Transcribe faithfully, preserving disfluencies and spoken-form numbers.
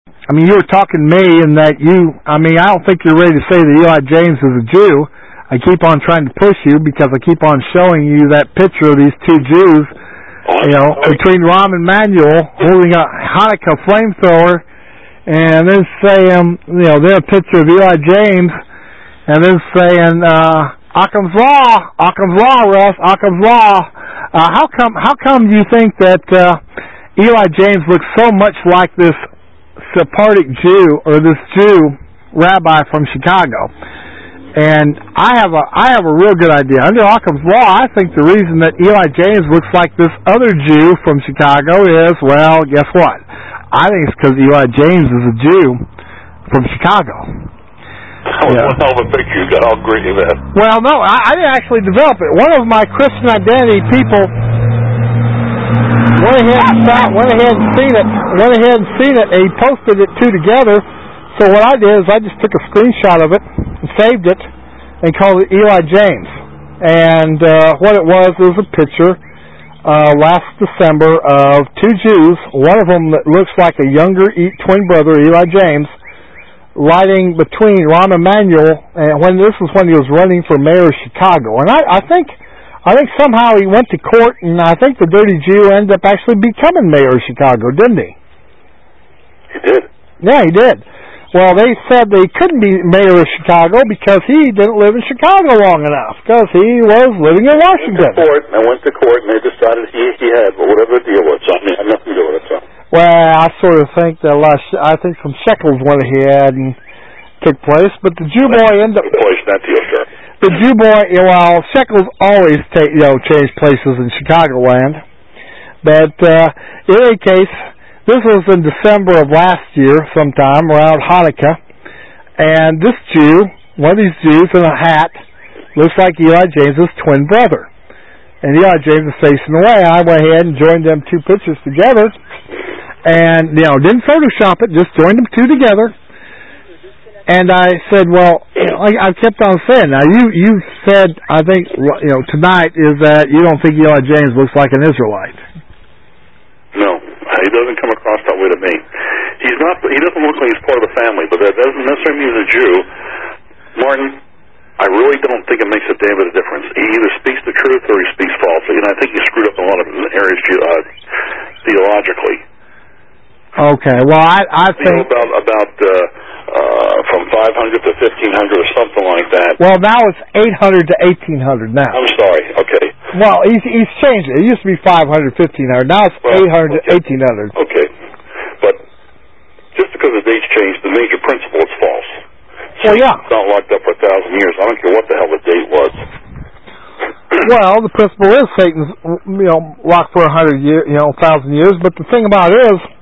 I mean, you were talking to me in that you, I mean, I don't think you're ready to say that Eli James is a Jew. I keep on trying to push you because I keep on showing you that picture of these two Jews, you know, between Rahm Emanuel holding a Hanukkah flamethrower and then saying, you know, then a picture of Eli James and then saying, uh, Occam's Law, Occam's Law, Russ, Occam's Law. Uh, how come, how come you think that, uh, Eli James looks so much like this Sephardic Jew or this Jew rabbi from Chicago? And I have a I have a real good idea. Under Occam's Law, I think the reason that Eli James looks like this other Jew from Chicago is, well, guess what? I think it's because Eli James is a Jew from Chicago. Oh, yeah. One hell of a picture you got. I'll agree with that. Well, no, I, I didn't actually develop it. One of my Christian Identity people went ahead and found, went ahead and seen it, went ahead and seen it, and he posted it two together. So what I did is I just took a screenshot of it and saved it and called it Eli James. And uh, what it was was a picture uh, last December of two Jews, one of them that looks like a younger twin brother, Eli James, riding between Rahm Emanuel, and when this was when he was running for mayor of Chicago. And I, I think I think somehow he went to court, and I think the dirty Jew ended up actually becoming mayor of Chicago, didn't he? He did. Yeah, he did. Well, they said they couldn't be mayor of Chicago because he didn't live in Chicago long enough, because he was living in Washington. Went to court, and I went to court, and they decided he he had, but whatever the deal was, so I mean, I had nothing to do with it. So. Well, I sort of think that a lot of, I think some shekels went ahead and took place, but the Jew boy ended up. Place, not deal, sure. The Jew boy, you know, well, shekels always take, you know, change places in Chicagoland, but uh, in any case. This was in December of last year, sometime around Hanukkah, and this Jew, one of these Jews in a hat, looks like Eli James' twin brother. And Eli James is facing away. I went ahead and joined them two pictures together, and, you know, didn't Photoshop it, just joined them two together. And I said, well, you know, I, I kept on saying, now you, you said, I think, you know, tonight is that you don't think Eli James looks like an Israelite. No. He doesn't come across that way to me. He's not. He doesn't look like he's part of the family, but that doesn't necessarily mean he's a Jew. Martin, I really don't think it makes a damn bit of difference. He either speaks the truth or he speaks falsely, and I think he screwed up in a lot of areas uh, theologically. Okay. Well, I, I think you know, about about uh, uh, from five hundred to fifteen hundred or something like that. Well, now it's eight hundred to eighteen hundred now. I'm sorry. Okay. Well, he's, he's changed it. It used to be five hundred, fifteen hundred. Now it's well, eight hundred okay. to eighteen hundred. Okay. But just because the date's changed, the major principle is false. Well, yeah. It's not locked up for a thousand years. I don't care what the hell the date was. Well, the principle is Satan's, you know, locked for a hundred years, you know, a thousand years. But the thing about it is,